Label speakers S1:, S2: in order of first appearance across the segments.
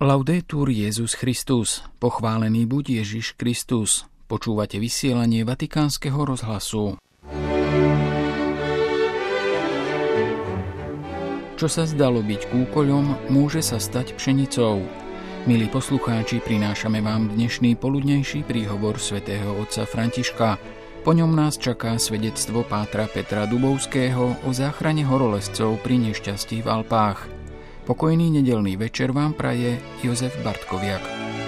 S1: Laudetur Jesus Christus, pochválený buď Ježiš Kristus. Počúvate vysielanie Vatikánskeho rozhlasu. Čo sa zdalo byť kúkoľom, môže sa stať pšenicou. Milí poslucháči, prinášame vám dnešný poludnejší príhovor svätého otca Františka. Po ňom nás čaká svedectvo pátra Petra Dubovského o záchrane horolezcov pri nešťastí v Alpách. Pokojný nedeľný večer vám praje Jozef Bartkoviak.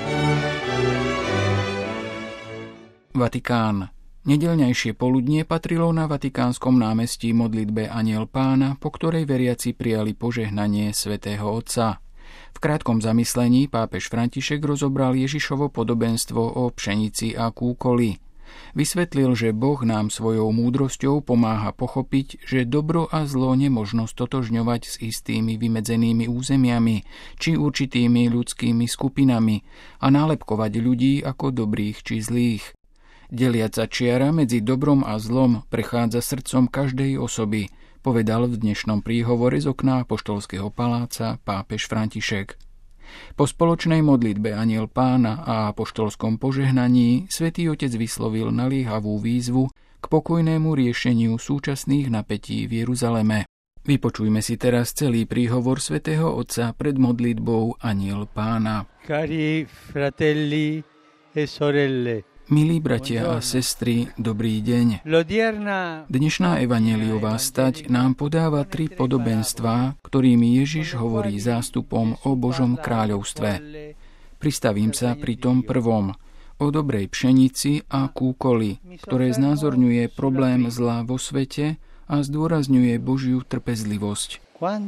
S1: Vatikán. Nedeľňajšie poludnie patrilo na Vatikánskom námestí modlitbe Anjel Pána, po ktorej veriaci prijali požehnanie svätého Otca. V krátkom zamyslení pápež František rozobral Ježišovo podobenstvo o pšenici a kúkoli. Vysvetlil, že Boh nám svojou múdrosťou pomáha pochopiť, že dobro a zlo nemožno stotožňovať s istými vymedzenými územiami či určitými ľudskými skupinami a nálepkovať ľudí ako dobrých či zlých. Deliaca čiara medzi dobrom a zlom prechádza srdcom každej osoby, povedal v dnešnom príhovore z okna Apoštolského paláca pápež František. Po spoločnej modlitbe Anjel Pána a apoštolskom požehnaní Svätý Otec vyslovil naliehavú výzvu k pokojnému riešeniu súčasných napätí v Jeruzaleme. Vypočujme si teraz celý príhovor Svätého Otca pred modlitbou Anjel Pána.
S2: Cari fratelli e sorelle.
S1: Milí bratia a sestry, dobrý deň. Dnešná evanjeliová stať nám podáva 3 podobenstvá, ktorými Ježiš hovorí zástupom o Božom kráľovstve. Pristavím sa pri tom prvom, o dobrej pšenici a kúkoli, ktoré znázorňuje problém zla vo svete a zdôrazňuje Božiu trpezlivosť.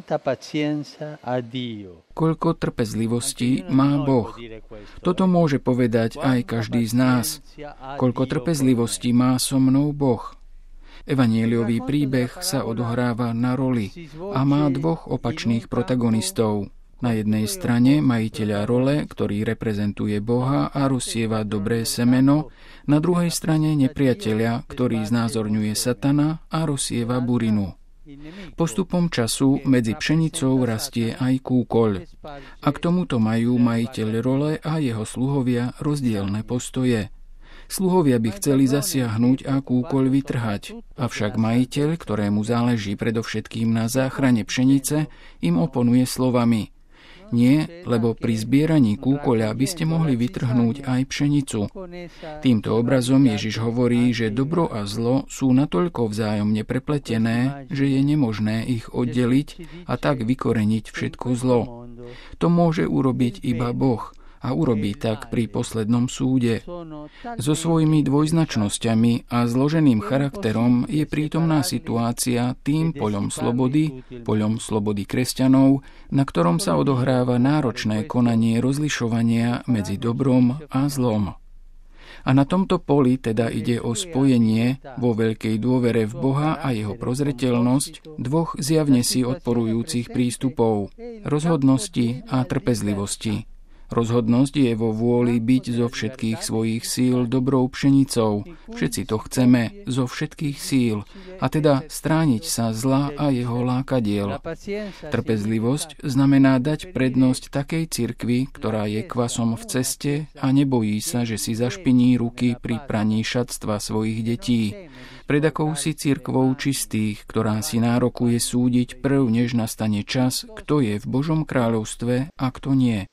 S1: Koľko trpezlivosti má Boh? Toto môže povedať aj každý z nás. Koľko trpezlivosti má so mnou Boh? Evanjeliový príbeh sa odohráva na roli a má 2 opačných protagonistov. Na jednej strane majiteľa role, ktorý reprezentuje Boha a rozsieva dobré semeno, na druhej strane nepriateľa, ktorý znázorňuje Satana a rozsieva burinu. Postupom času medzi pšenicou rastie aj kúkoľ. A k tomuto majú majiteľ role a jeho sluhovia rozdielne postoje. Sluhovia by chceli zasiahnuť a kúkoľ vytrhať, avšak majiteľ, ktorému záleží predovšetkým na záchrane pšenice, im oponuje slovami: Nie, lebo pri zbieraní kúkoľa by ste mohli vytrhnúť aj pšenicu. Týmto obrazom Ježiš hovorí, že dobro a zlo sú natoľko vzájomne prepletené, že je nemožné ich oddeliť a tak vykoreniť všetko zlo. To môže urobiť iba Boh a urobí tak pri poslednom súde. So svojimi dvojznačnosťami a zloženým charakterom je prítomná situácia tým poľom slobody kresťanov, na ktorom sa odohráva náročné konanie rozlišovania medzi dobrom a zlom. A na tomto poli teda ide o spojenie vo veľkej dôvere v Boha a jeho prozreteľnosť 2 zjavne si odporujúcich prístupov, rozhodnosti a trpezlivosti. Rozhodnosť je vo vôli byť zo všetkých svojich síl dobrou pšenicou. Všetci to chceme zo všetkých síl, a teda strániť sa zla a jeho lákadiel. Trpezlivosť znamená dať prednosť takej cirkvi, ktorá je kvasom v ceste a nebojí sa, že si zašpiní ruky pri praní šatstva svojich detí. Pred akousi cirkvou čistých, ktorá si nárokuje súdiť prv, než nastane čas, kto je v Božom kráľovstve a kto nie.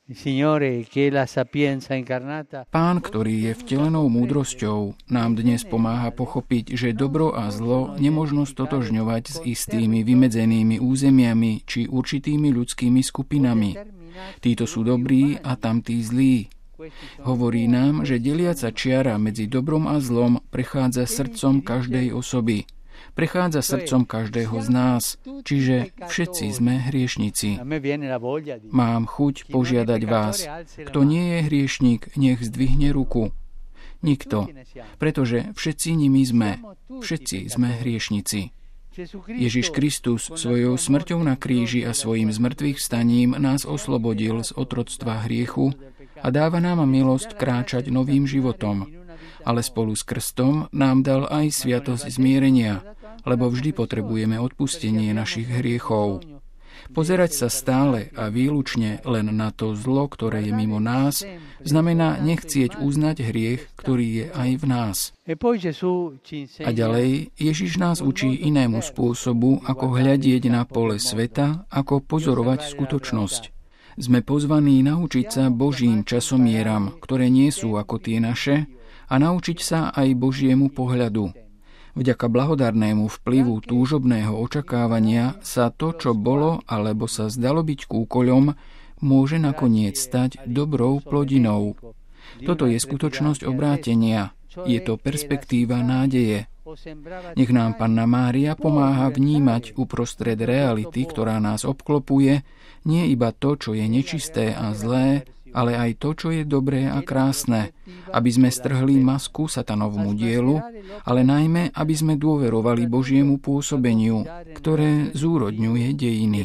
S1: Pán, ktorý je vtelenou múdrosťou, nám dnes pomáha pochopiť, že dobro a zlo nemožno stotožňovať s istými vymedzenými územiami či určitými ľudskými skupinami. Títo sú dobrí a tamtí zlí. Hovorí nám, že deliaca čiara medzi dobrom a zlom prechádza srdcom každej osoby. Prechádza srdcom každého z nás, čiže všetci sme hriešnici. Mám chuť požiadať vás, kto nie je hriešnik, nech zdvihne ruku. Nikto, pretože všetci nimi sme. Všetci sme hriešnici. Ježiš Kristus svojou smrťou na kríži a svojím zmrtvých vstaním nás oslobodil z otroctva hriechu a dáva nám milosť kráčať novým životom. Ale spolu s krstom nám dal aj sviatosť zmierenia, lebo vždy potrebujeme odpustenie našich hriechov. Pozerať sa stále a výlučne len na to zlo, ktoré je mimo nás, znamená nechcieť uznať hriech, ktorý je aj v nás. A ďalej, Ježiš nás učí inému spôsobu, ako hľadieť na pole sveta, ako pozorovať skutočnosť. Sme pozvaní naučiť sa Božím časomieram, ktoré nie sú ako tie naše, a naučiť sa aj Božiemu pohľadu. Vďaka blahodárnemu vplyvu túžobného očakávania sa to, čo bolo alebo sa zdalo byť kúkoľom, môže nakoniec stať dobrou plodinou. Toto je skutočnosť obrátenia. Je to perspektíva nádeje. Nech nám Panna Mária pomáha vnímať uprostred reality, ktorá nás obklopuje, nie iba to, čo je nečisté a zlé, ale aj to, čo je dobré a krásne, aby sme strhli masku satanovmu dielu, ale najmä, aby sme dôverovali Božiemu pôsobeniu, ktoré zúrodňuje dejiny.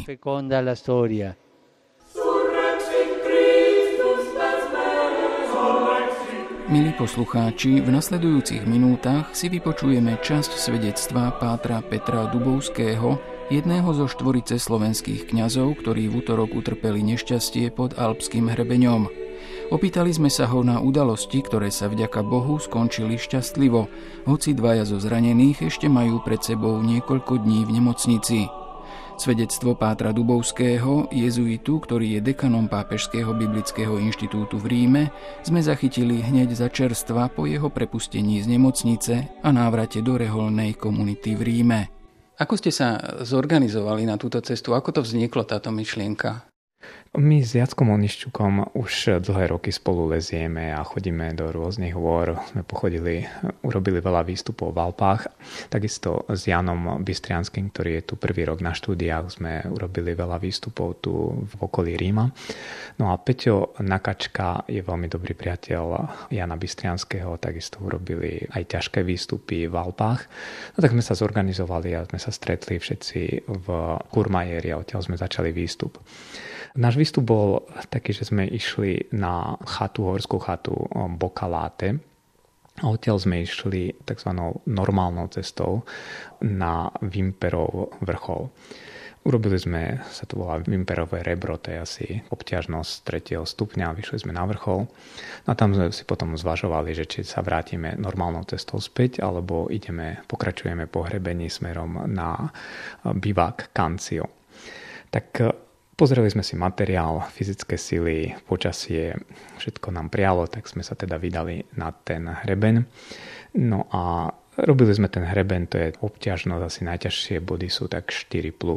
S1: Milí poslucháči, v nasledujúcich minútach si vypočujeme časť svedectva pátra Petra Dubovského, jedného zo štvorice slovenských kňazov, ktorí v utorok utrpeli nešťastie pod Alpským hrebeňom. Opýtali sme sa ho na udalosti, ktoré sa vďaka Bohu skončili šťastlivo, hoci dvaja zo zranených ešte majú pred sebou niekoľko dní v nemocnici. Svedectvo pátra Dubovského, jezuitu, ktorý je dekanom Pápežského biblického inštitútu v Ríme, sme zachytili hneď za čerstva po jeho prepustení z nemocnice a návrate do reholnej komunity v Ríme. Ako ste sa zorganizovali na túto cestu? Ako to vzniklo, táto myšlienka?
S3: My s Jackom Oniščukom už dlhé roky spolu lezieme a chodíme do rôznych hôr. Sme urobili veľa výstupov v Alpách. Takisto s Janom Bystrianským, ktorý je tu prvý rok na štúdiách, sme urobili veľa výstupov tu v okolí Ríma. No a Peťo Nakačka je veľmi dobrý priateľ Jana Bystrianského, takisto urobili aj ťažké výstupy v Alpách. No tak sme sa zorganizovali a sme sa stretli všetci v Courmayeur a odtiaľ sme začali výstup. Náš výstup bol taký, že sme išli na horskú chatu Bocaláte a odtiaľ sme išli tzv. Normálnou cestou na Vimperov vrchol. Urobili sme, sa to volá Vimperové rebro, to je asi obťažnosť 3. stupňa, vyšli sme na vrchol. No a tam sme si potom zvažovali, že či sa vrátime normálnou cestou späť, alebo pokračujeme po hrebení smerom na bivák Cancio. Tak pozreli sme si materiál, fyzické sily, počasie, všetko nám prialo, tak sme sa teda vydali na ten hrebeň. No a robili sme ten hrebeň, to je obťažnosť, asi najťažšie body sú tak 4+,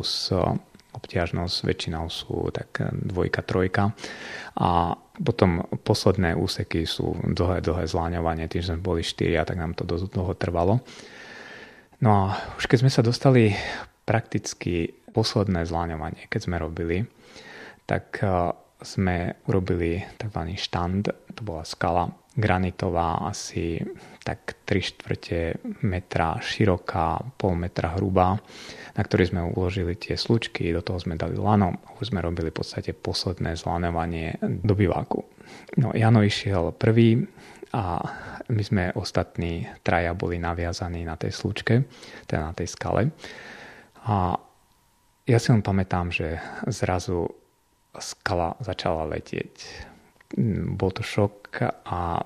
S3: obťažnosť väčšinou sú tak 2, 3. A potom posledné úseky sú dlhé zláňovanie, tým, že sme boli 4, tak nám to dosť dlho trvalo. No a už keď sme sa dostali prakticky posledné zláňovanie, keď sme robili, tak sme urobili tzv. Štand, to bola skala granitová, asi tak 3/4 metra široká, pol metra hrubá, na ktorej sme uložili tie slučky, do toho sme dali lano a už sme robili v podstate posledné zláňovanie do biváku. No, Jano išiel prvý a my sme ostatní traja boli naviazaní na tej slučke, teda na tej skale. A ja si len pamätám, že zrazu skala začala letieť. Bol to šok a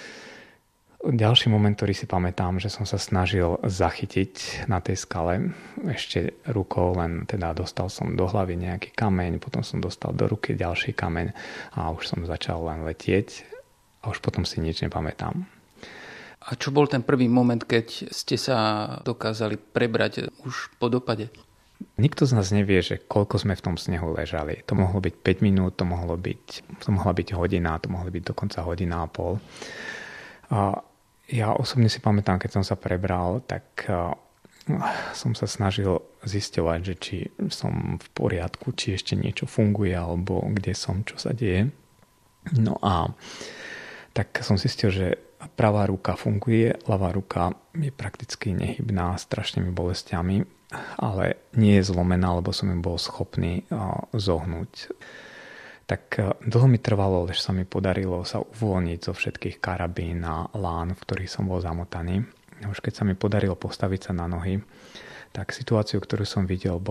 S3: ďalší moment, ktorý si pamätám, že som sa snažil zachytiť na tej skale ešte rukou, len teda dostal som do hlavy nejaký kameň, potom som dostal do ruky ďalší kameň a už som začal len letieť a už potom si nič nepamätám.
S1: A čo bol ten prvý moment, keď ste sa dokázali prebrať už po dopade?
S3: Nikto z nás nevie, že koľko sme v tom snehu ležali. To mohlo byť 5 minút, to mohla byť hodina, to mohla byť dokonca hodina a pol. A ja osobne si pamätám, keď som sa prebral, tak som sa snažil zisťovať, že či som v poriadku, či ešte niečo funguje, alebo kde som, čo sa deje. No a tak som zistil, že pravá ruka funguje, ľavá ruka je prakticky nehybná, strašnými bolestiami, ale nie je zlomená, lebo som ju bol schopný zohnúť. Tak dlho mi trvalo, než sa mi podarilo sa uvoľniť zo všetkých karabín a lán, v ktorých som bol zamotaný. Už keď sa mi podarilo postaviť sa na nohy, tak situáciu, ktorú som videl, bola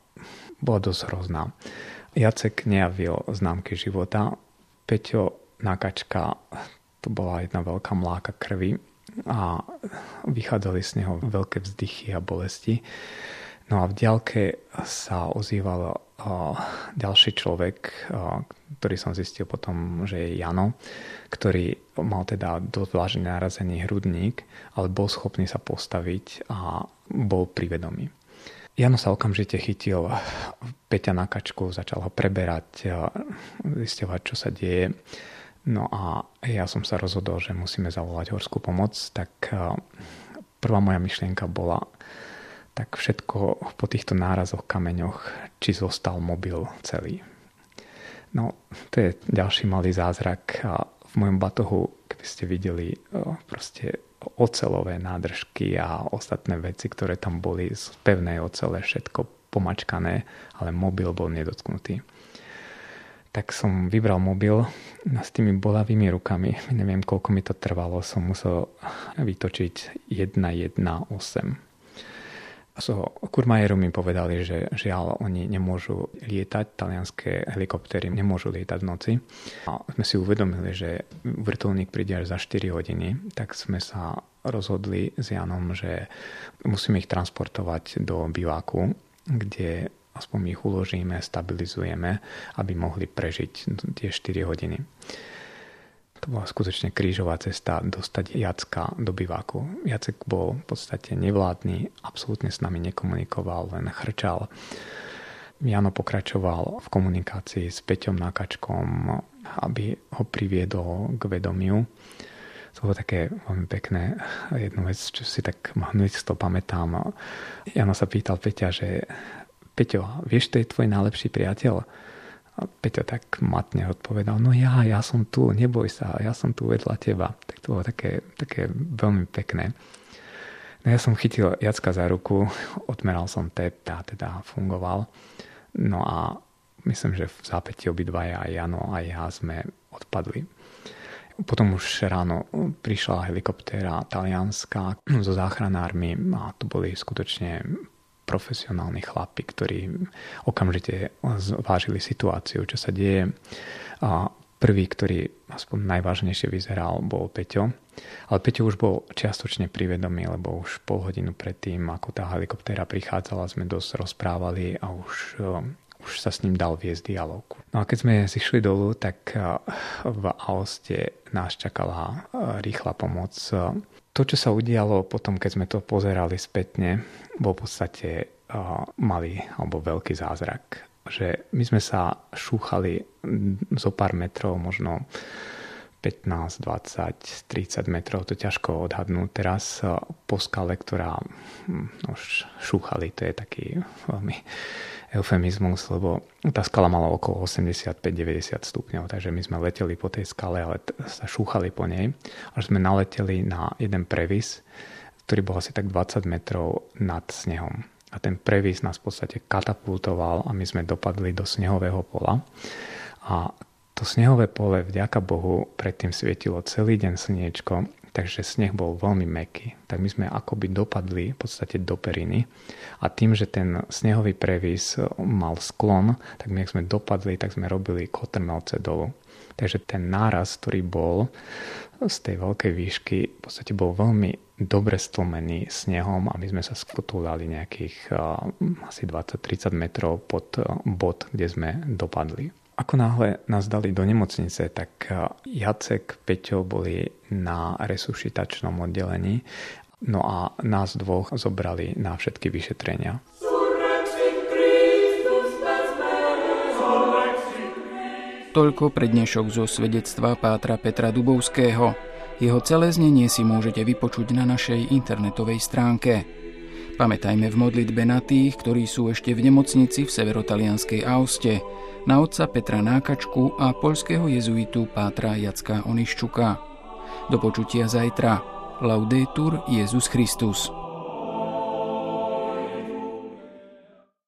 S3: bola dosť hrozná. Jacek nejavil známky života. Peťo Nákačka, to bola jedna veľká mláka krvi a vychádzali z neho veľké vzdychy a bolesti. No a v diaľke sa ozýval ďalší človek, ktorý som zistil potom, že je Jano, ktorý mal teda dosť vážne narazený hrudník, ale bol schopný sa postaviť a bol pri vedomí. Jano sa okamžite chytil Peťa Nákačku, začal ho preberať, zisťovať, čo sa deje. No a ja som sa rozhodol, že musíme zavolať horskú pomoc, tak prvá moja myšlienka bola, tak všetko po týchto nárazoch, kameňoch, či zostal mobil celý. No, to je ďalší malý zázrak. V mojom batohu, keby ste videli proste oceľové nádržky a ostatné veci, ktoré tam boli z pevnej ocele, všetko pomačkané, ale mobil bol nedotknutý. Tak som vybral mobil s tými bolavými rukami. Neviem, koľko mi to trvalo. Som musel vytočiť 118. Z Kurmajeru mi povedali, že žiaľ, oni nemôžu lietať, talianské helikoptéry nemôžu lietať v noci. A sme si uvedomili, že vrtuľník príde až za 4 hodiny, tak sme sa rozhodli s Janom, že musíme ich transportovať do biváku, kde aspoň ich uložíme, stabilizujeme, aby mohli prežiť tie 4 hodiny. To bola skutočne krížová cesta dostať Jacka do biváku. Jacek bol v podstate nevládny, absolútne s nami nekomunikoval, len chrčal. Jano pokračoval v komunikácii s Peťom Nákačkom, aby ho priviedol k vedomiu. To bolo také veľmi pekné. Jednu vec, čo si tak hneď to pamätám. Jano sa pýtal Peťa, že Peťo, vieš, to je tvoj najlepší priateľ? A Peťo tak matne odpovedal, no ja som tu, neboj sa, ja som tu vedľa teba. Tak to bolo také veľmi pekné. No ja som chytil Jacka za ruku, odmeral som tep a teda fungoval. No a myslím, že v zápätí obidvaja aj Jano a ja sme odpadli. Potom už ráno prišla helikoptéra talianská so záchranármi a to boli skutočne profesionálni chlapi, ktorí okamžite zvážili situáciu, čo sa deje. A prvý, ktorý aspoň najvážnejšie vyzeral, bol Peťo. Ale Peťo už bol čiastočne pri vedomí, lebo už pol hodinu predtým, ako tá helikoptéra prichádzala, sme dosť rozprávali a už sa s ním dal viesť dialóg. No a keď sme zišli dolu, tak v Aoste nás čakala rýchla pomoc. To, čo sa udialo potom, keď sme to pozerali spätne, bol v podstate malý alebo veľký zázrak. Že my sme sa šúchali zo pár metrov, možno 15, 20, 30 metrov, to ťažko odhadnúť teraz po skale, ktorá šúchali, to je taký veľmi eufemizmus, lebo tá skala mala okolo 85-90 stupňov, takže my sme leteli po tej skale, ale sa šúchali po nej, až sme naleteli na jeden previs, ktorý bol asi tak 20 metrov nad snehom. A ten previs nás v podstate katapultoval a my sme dopadli do snehového pola. A to snehové pole, vďaka Bohu, predtým svietilo celý deň slniečko, takže sneh bol veľmi mäkký. Tak my sme akoby dopadli v podstate do periny a tým, že ten snehový previs mal sklon, tak my, ak sme dopadli, tak sme robili kotrmelce dolu. Takže ten náraz, ktorý bol z tej veľkej výšky, v podstate bol veľmi dobre stlmený snehom a my sme sa skotúľali nejakých asi 20-30 metrov pod bod, kde sme dopadli. Ako náhle nás dali do nemocnice, tak Jacek, Peťo boli na resuscitačnom oddelení, no a nás dvoch zobrali na všetky vyšetrenia.
S1: Toľko prednešok zo svedectva pátra Petra Dubovského. Jeho celé znenie si môžete vypočuť na našej internetovej stránke. Pamätajme v modlitbe na tých, ktorí sú ešte v nemocnici v severotalianskej Aoste, na otca Petra Nákačku a poľského jezuitu pátra Jacka Oniščuka. Do počutia zajtra. Laudetur Jesus Christus.